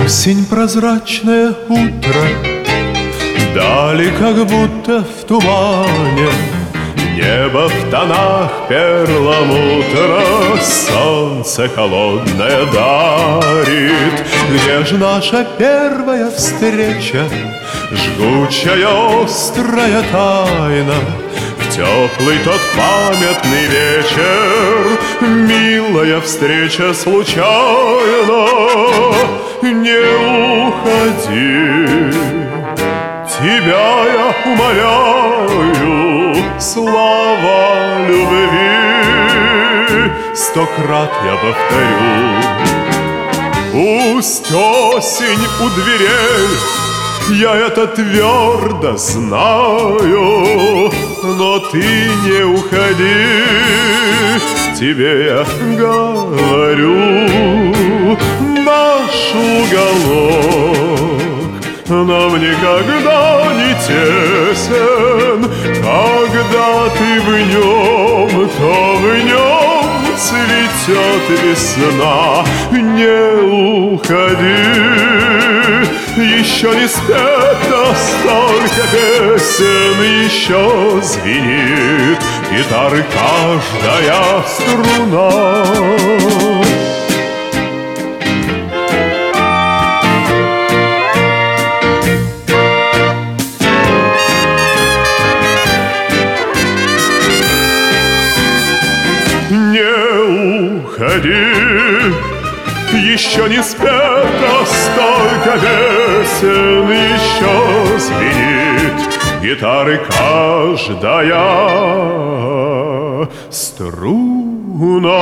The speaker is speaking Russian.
Осень, прозрачное утро, дали как будто в тумане. Небо в тонах перламутра солнце холодное дарит. Где же наша первая встреча, жгучая, острая тайна? В теплый тот памятный вечер милая встреча случайна. Не уходи, тебя я умоляю, слова любви 100 крат я повторю. Пусть осень у дверей, я это твердо знаю, но ты не уходи, тебе я говорю. Наш уголок нам никогда не тесен, когда ты в нем, то в нем цветет весна. Не уходи, еще не спето столько песен, еще звенит гитары каждая струна. Уходи, еще не спето столько песен, еще звенит гитары каждая струна.